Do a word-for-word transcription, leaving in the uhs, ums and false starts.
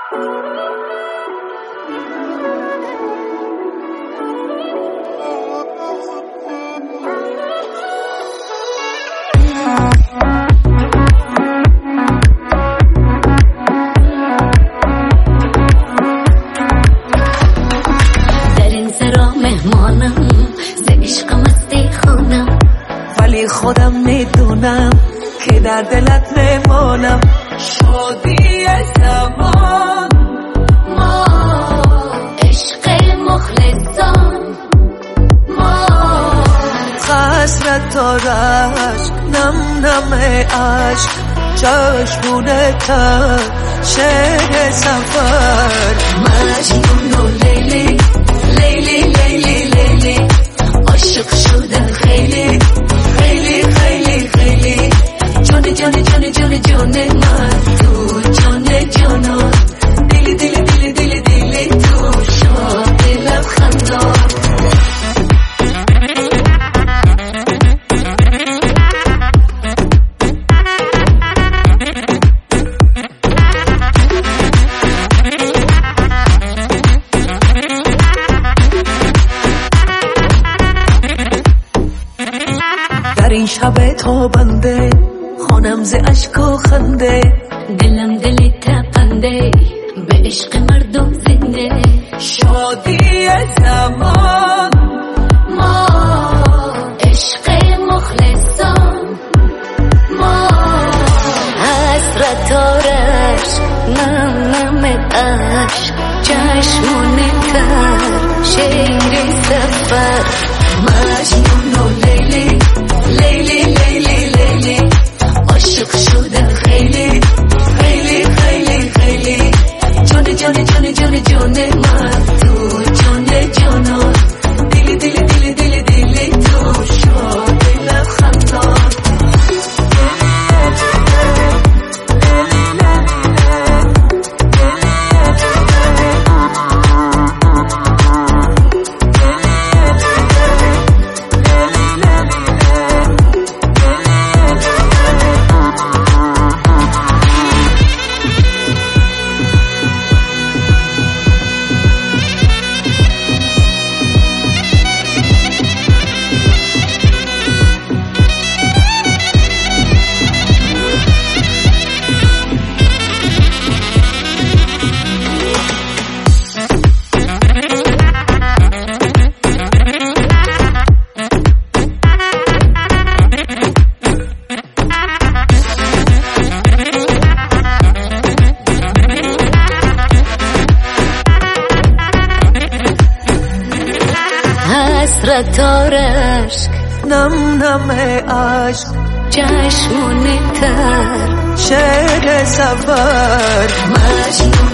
ولی خودم میدونم که در دلت میمونم. شادی زمان ما عشق مخلصان ما حسرت و رشک نم نم عشق چشمونه تر شعر سفر. مجنون و لیلی لیلی لیلی لیلی عاشق شدم خیلی خیلی خیلی خیلی جان جان جان جان جان من تو جان جانان دل دل دل دل دل تو شاد لبخندان. در این شب تو بنده خانم ز عشق و خنده. دلم دل تپنده به عشق مردم زنده. شادی زمان ما عشق مخلصان ما حسرت و رشک نم نم عشق چشمونه تر شعر سفر. مجنون و لیلی لیلی لیلی لیلی عاشق شدم خیلی خیلی خیلی خیلی جان جان جان جان جان من تو جان جانان دل دل دل دل دل تو شاد لبخندان. حسرت و رشک نم نم عشق چشمونه تر شعر سفر. مجنون